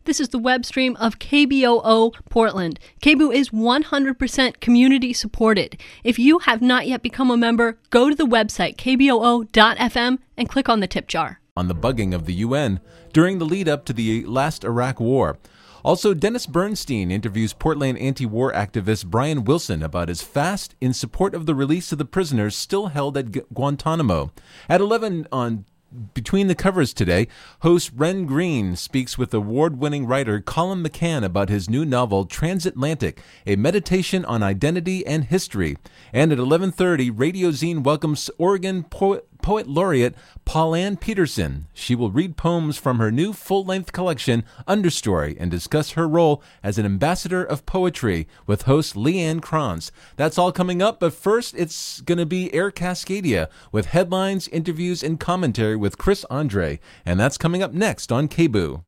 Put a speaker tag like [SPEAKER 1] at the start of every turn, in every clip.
[SPEAKER 1] This is the web stream of KBOO Portland. KBOO is 100% community supported. If you have not yet become a member, go to the website kboo.fm and click on the tip jar.
[SPEAKER 2] On the bugging of the UN during the lead up to the last Iraq war. Also, Dennis Bernstein interviews Portland anti-war activist Brian Wilson about his fast in support of the release of the prisoners still held at Guantanamo. At 11 on Between the Covers today, host Ren Green speaks with award-winning writer Colin McCann about his new novel Transatlantic, a meditation on identity and history. And at 11:30, Radio Zine welcomes Oregon Poet Laureate Paulanne Peterson. She will read poems from her new full-length collection, Understory, and discuss her role as an ambassador of poetry with host Leanne Krantz. That's all coming up, but first it's going to be Air Cascadia with headlines, interviews, and commentary with Chris Andre, and that's coming up next on KBOO.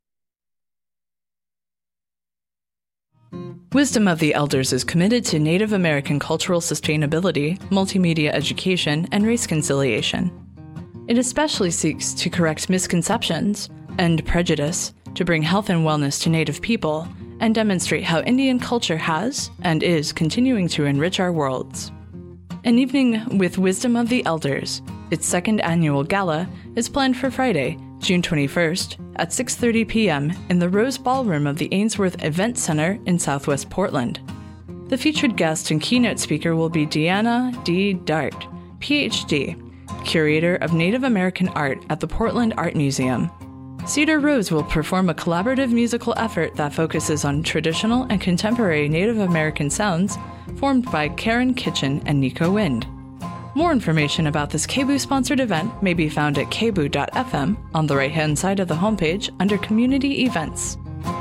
[SPEAKER 3] Wisdom of the Elders is committed to Native American cultural sustainability, multimedia education, and race conciliation. It especially seeks to correct misconceptions, end prejudice, to bring health and wellness to Native people, and demonstrate how Indian culture has and is continuing to enrich our worlds. An evening with Wisdom of the Elders, its second annual gala, is planned for Friday, June 21st, at 6:30 p.m. in the Rose Ballroom of the Ainsworth Event Center in Southwest Portland. The featured guest and keynote speaker will be Deanna D. Dart, Ph.D., Curator of Native American Art at the Portland Art Museum. Cedar Rose will perform a collaborative musical effort that focuses on traditional and contemporary Native American sounds formed by Karen Kitchen and Nico Wind. More information about this KBOO-sponsored event may be found at kboo.fm on the right-hand side of the homepage under Community Events.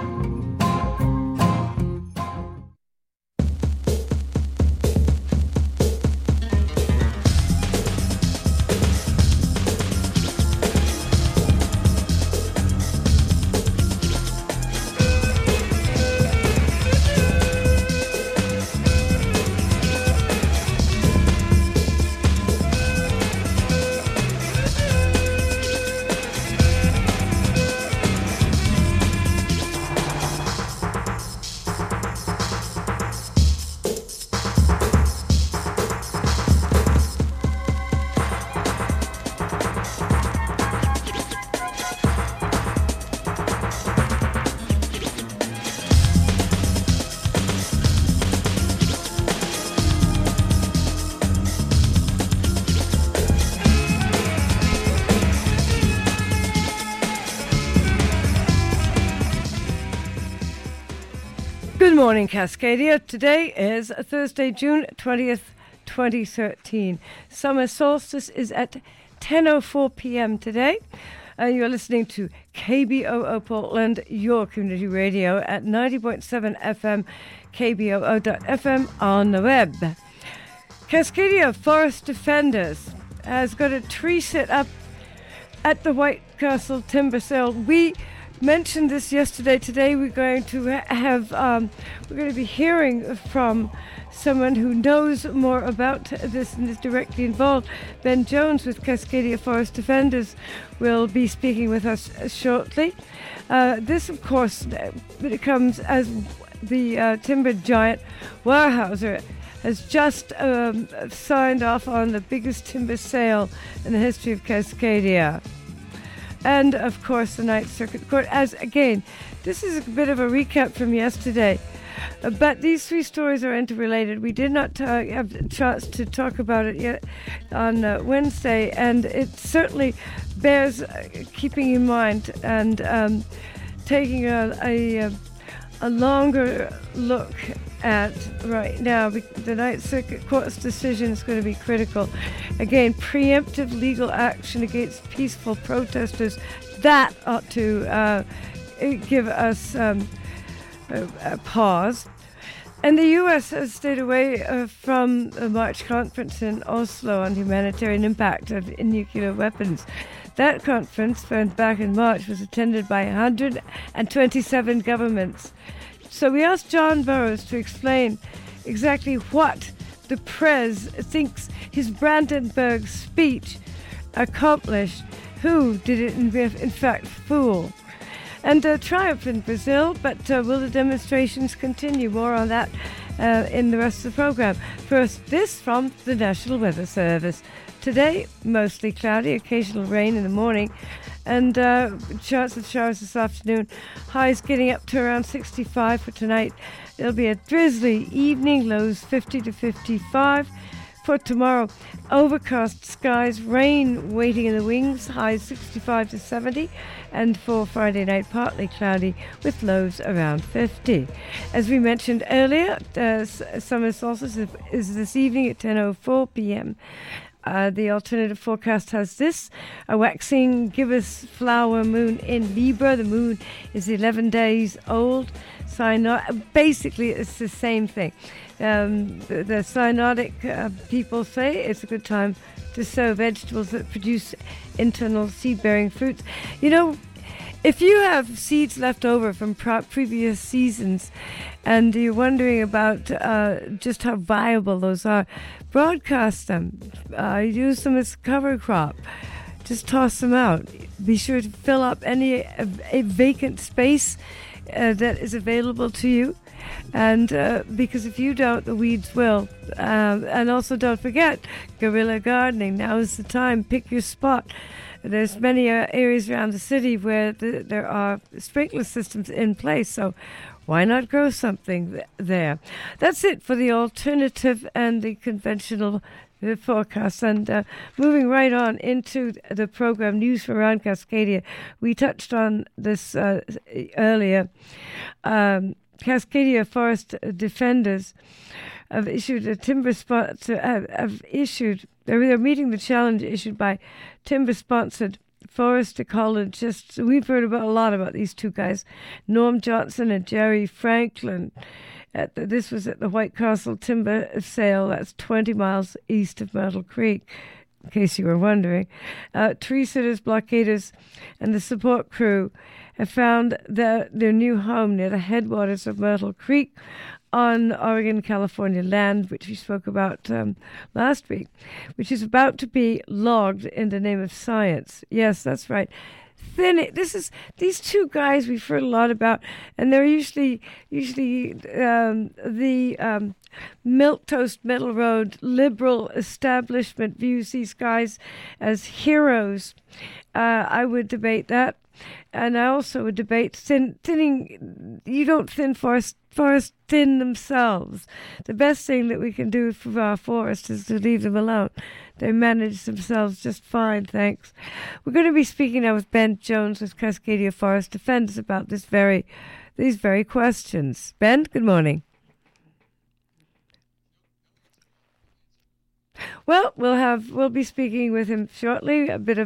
[SPEAKER 4] Good morning, Cascadia. Today is Thursday, June 20th, 2013. Summer solstice is at 10:04 p.m. today. You're listening to KBOO Portland, your community radio at 90.7 FM, kboo.fm on the web. Cascadia Forest Defenders has got a tree sit up at the White Castle timber sale. We mentioned this yesterday. Today we're going to we're going to be hearing from someone who knows more about this and is directly involved. Ben Jones with Cascadia Forest Defenders will be speaking with us shortly. This, of course, it comes as the timber giant Weyerhaeuser has just signed off on the biggest timber sale in the history of Cascadia. And, of course, the Ninth Circuit Court. As, again, this is a bit of a recap from yesterday. But these three stories are interrelated. We did not have a chance to talk about it yet on Wednesday, and it certainly bears keeping in mind and taking a longer look at right now. The Ninth Circuit Court's decision is going to be critical. Again, preemptive legal action against peaceful protesters, that ought to give us a pause. And the U.S. has stayed away from the March conference in Oslo on humanitarian impact of nuclear weapons. That conference, back in March, was attended by 127 governments. So we asked John Burroughs to explain exactly what the Prez thinks his Brandenburg speech accomplished. Who did it in fact fool? and triumph in Brazil, but will the demonstrations continue? More on that in the rest of the program. First, this from the National Weather Service. Today, mostly cloudy, occasional rain in the morning, and chance of showers this afternoon. Highs getting up to around 65 for tonight. It'll be a drizzly evening, lows 50 to 55. For tomorrow, overcast skies, rain waiting in the wings, highs 65 to 70. And for Friday night, partly cloudy with lows around 50. As we mentioned earlier, summer solstice is this evening at 10:04 p.m. The alternative forecast has this: a waxing gibbous flower moon in Libra. The moon is 11 days old. Basically, it's the same thing. The cyanotic people say it's a good time to sow vegetables that produce internal seed-bearing fruits. You know, if you have seeds left over from previous seasons and you're wondering about just how viable those are, broadcast them. Use them as cover crop. Just toss them out. Be sure to fill up any vacant space that is available to you. And because if you don't, the weeds will. And also don't forget, guerrilla gardening. Now is the time. Pick your spot. There's many areas around the city where there are sprinkler systems in place, so why not grow something there? That's it for the alternative and the conventional forecast. And moving right on into the program, News from around Cascadia. We touched on this earlier. Cascadia Forest Defenders have issued a timber they're meeting the challenge issued by timber-sponsored forest ecologists. We've heard a lot about these two guys, Norm Johnson and Jerry Franklin. This was at the White Castle Timber Sale. That's 20 miles east of Myrtle Creek, in case you were wondering. Tree sitters, blockaders, and the support crew have found their new home near the headwaters of Myrtle Creek on Oregon-California land, which we spoke about last week, which is about to be logged in the name of science. Yes, that's right. These two guys we've heard a lot about, and they're usually the milquetoast middle road liberal establishment views these guys as heroes. I would debate that. And I also would debate thinning. You don't thin forests thin themselves. The best thing that we can do for our forest is to leave them alone. They manage themselves just fine, thanks. We're going to be speaking now with Ben Jones with Cascadia Forest Defenders about these very questions. Ben, good morning. Well, we'll be speaking with him shortly. A bit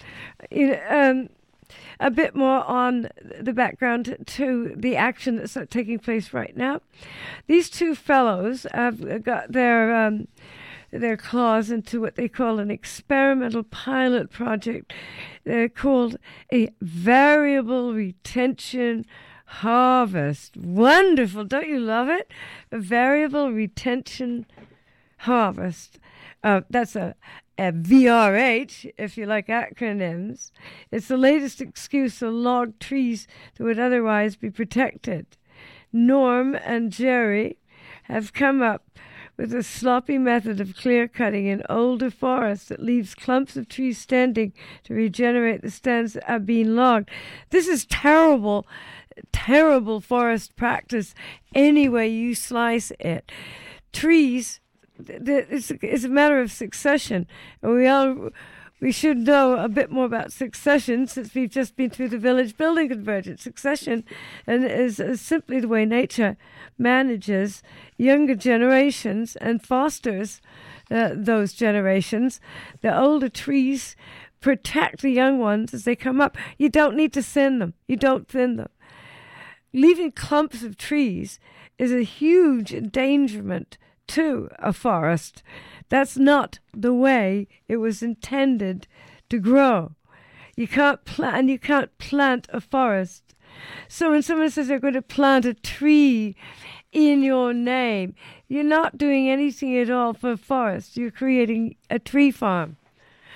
[SPEAKER 4] more on the background to the action that's taking place right now. These two fellows have got their claws into what they call an experimental pilot project called a variable retention harvest. Wonderful, don't you love it? A variable retention harvest. That's a VRH, if you like acronyms. It's the latest excuse to log trees that would otherwise be protected. Norm and Jerry have come up with a sloppy method of clear-cutting in older forests that leaves clumps of trees standing to regenerate the stands that are being logged. This is terrible forest practice any way you slice it. Trees, it's a matter of succession. We should know a bit more about succession since we've just been through the village building convergence. Succession and is simply the way nature manages younger generations and fosters those generations. The older trees protect the young ones as they come up. You don't need to thin them. You don't thin them. Leaving clumps of trees is a huge endangerment to a forest. That's not the way it was intended to grow. You can't plant a forest. So when someone says they're going to plant a tree in your name, you're not doing anything at all for a forest. You're creating a tree farm.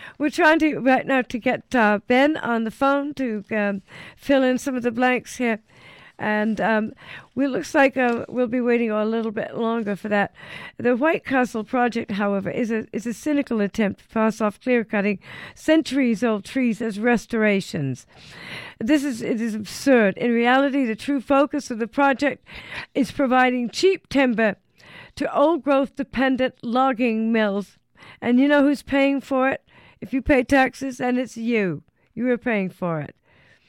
[SPEAKER 4] we're trying to right now to get Ben on the phone to fill in some of the blanks here. And looks like we'll be waiting a little bit longer for that. The White Castle project, however, is a cynical attempt to pass off clear-cutting centuries-old trees as restorations. It is absurd. In reality, the true focus of the project is providing cheap timber to old-growth dependent logging mills. And you know who's paying for it? If you pay taxes, and it's you. You are paying for it.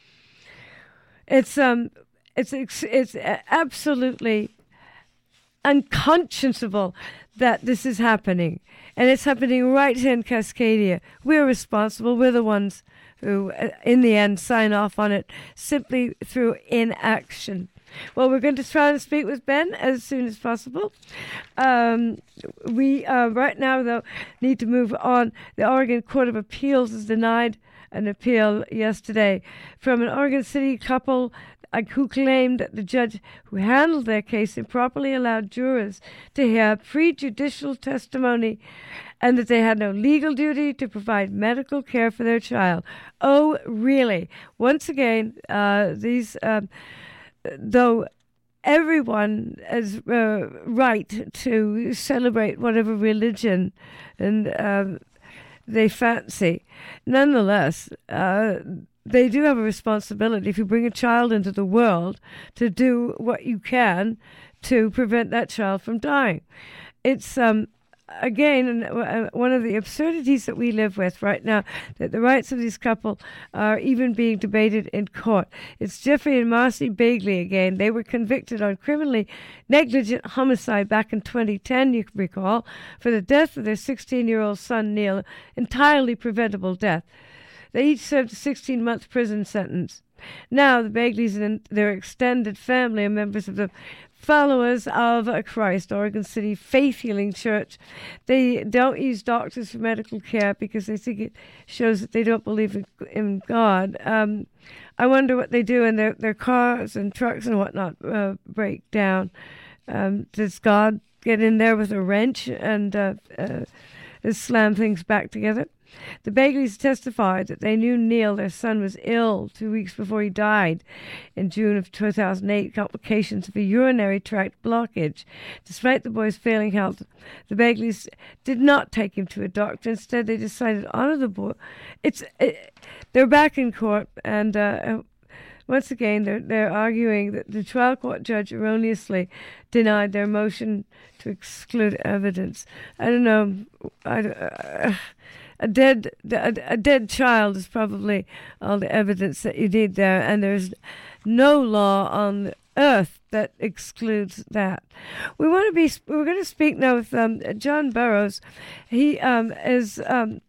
[SPEAKER 4] It's absolutely unconscionable that this is happening. And it's happening right here in Cascadia. We're responsible. We're the ones who, in the end, sign off on it simply through inaction. Well, we're going to try and speak with Ben as soon as possible. We right now, though, need to move on. The Oregon Court of Appeals has denied an appeal yesterday from an Oregon City couple who claimed that the judge who handled their case improperly allowed jurors to hear prejudicial testimony and that they had no legal duty to provide medical care for their child. Oh, really? Once again, though everyone has right to celebrate whatever religion and they fancy, nonetheless, they do have a responsibility, if you bring a child into the world, to do what you can to prevent that child from dying. It's, again, one of the absurdities that we live with right now, that the rights of these couple are even being debated in court. It's Jeffrey and Marcy Bagley again. They were convicted on criminally negligent homicide back in 2010, you can recall, for the death of their 16-year-old son, Neil, entirely preventable death. They each served a 16-month prison sentence. Now, the Bagleys and their extended family are members of the Followers of Christ, Oregon City Faith Healing Church. They don't use doctors for medical care because they think it shows that they don't believe in God. I wonder what they do when their cars and trucks and whatnot break down. Does God get in there with a wrench and slam things back together? The Bagleys testified that they knew Neil, their son, was ill 2 weeks before he died in June of 2008, complications of a urinary tract blockage. Despite the boy's failing health, the Bagleys did not take him to a doctor. Instead, they decided to honor the boy. They're back in court, and once again, they're arguing that the trial court judge erroneously denied their motion to exclude evidence. I don't know. A dead child is probably all the evidence that you need there, and there's no law on earth that excludes that. We're going to speak now with John Burroughs. He is the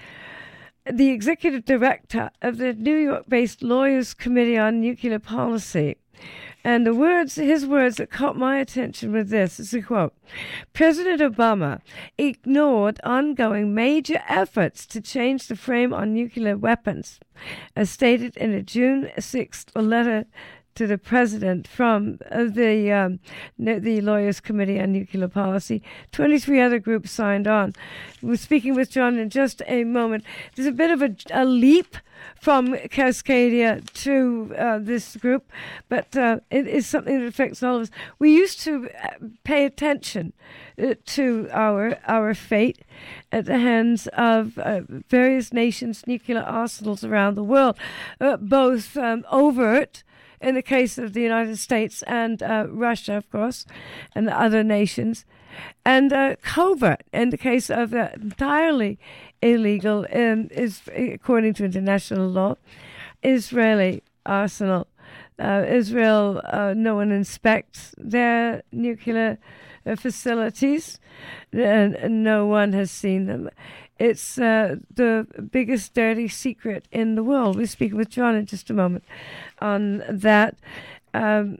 [SPEAKER 4] executive director of the New York-based Lawyers Committee on Nuclear Policy. And his words that caught my attention with this is a quote: President Obama ignored ongoing major efforts to change the frame on nuclear weapons, as stated in a June 6th letter to the president from the Lawyers Committee on Nuclear Policy. 23 other groups signed on. We're speaking with John in just a moment. There's a bit of a leap from Cascadia to this group, but it is something that affects all of us. We used to pay attention to our fate at the hands of various nations' nuclear arsenals around the world, both overt, in the case of the United States and Russia, of course, and the other nations, and covert in the case of entirely illegal, is according to international law, Israeli arsenal. Israel, no one inspects their nuclear facilities, and no one has seen them. It's the biggest dirty secret in the world. We're speaking with John in just a moment on that. As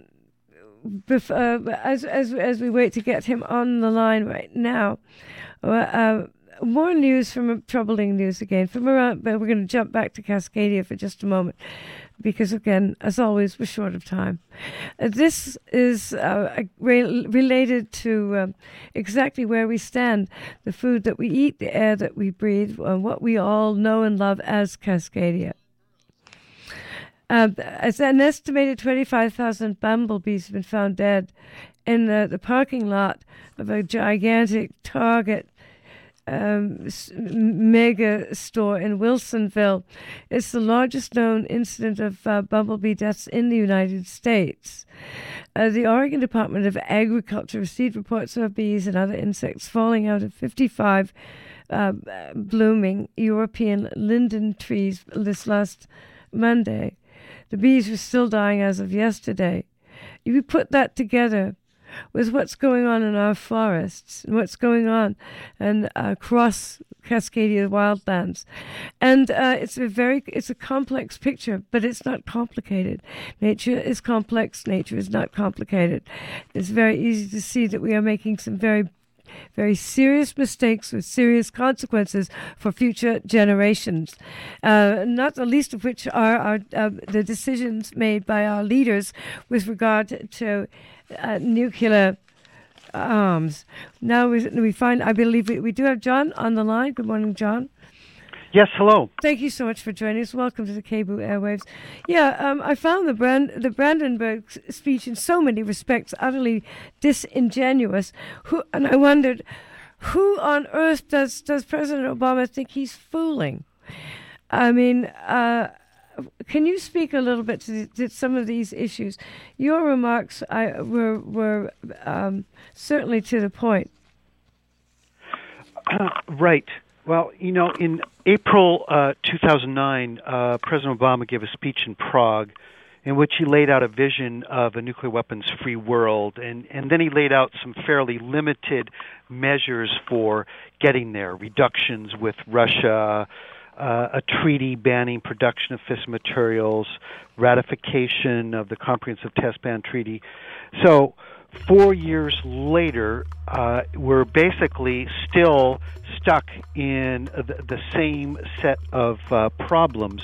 [SPEAKER 4] we wait to get him on the line right now, more news troubling news again from around. But we're going to jump back to Cascadia for just a moment. because, again, as always, we're short of time. This is related to exactly where we stand, the food that we eat, the air that we breathe, what we all know and love as Cascadia. As an estimated 25,000 bumblebees have been found dead in the parking lot of a gigantic Target mega store in Wilsonville. It's the largest known incident of bumblebee deaths in the United States. The Oregon Department of Agriculture received reports of bees and other insects falling out of 55 blooming European linden trees this last Monday. The bees were still dying as of yesterday. If you put that together with what's going on in our forests and what's going on and across Cascadia wildlands, and it's a complex picture, but it's not complicated. Nature is complex. Nature is not complicated. It's very easy to see that we are making some very, very serious mistakes with serious consequences for future generations, not the least of which are the decisions made by our leaders with regard to nuclear arms. Now we find, I believe we do have John on the line. Good morning, John.
[SPEAKER 5] Yes, hello.
[SPEAKER 4] Thank you so much for joining us. Welcome to the KBOO Airwaves. Yeah, I found the Brandenburg speech in so many respects utterly disingenuous. And I wondered, who on earth does President Obama think he's fooling? I mean, can you speak a little bit to some of these issues? Your remarks were certainly to the point.
[SPEAKER 5] Right. Well, in April 2009, President Obama gave a speech in Prague in which he laid out a vision of a nuclear weapons-free world, and then he laid out some fairly limited measures for getting there, reductions with Russia, a treaty banning production of fissile materials, ratification of the Comprehensive Test Ban Treaty. So 4 years later, we're basically still stuck in the same set of problems.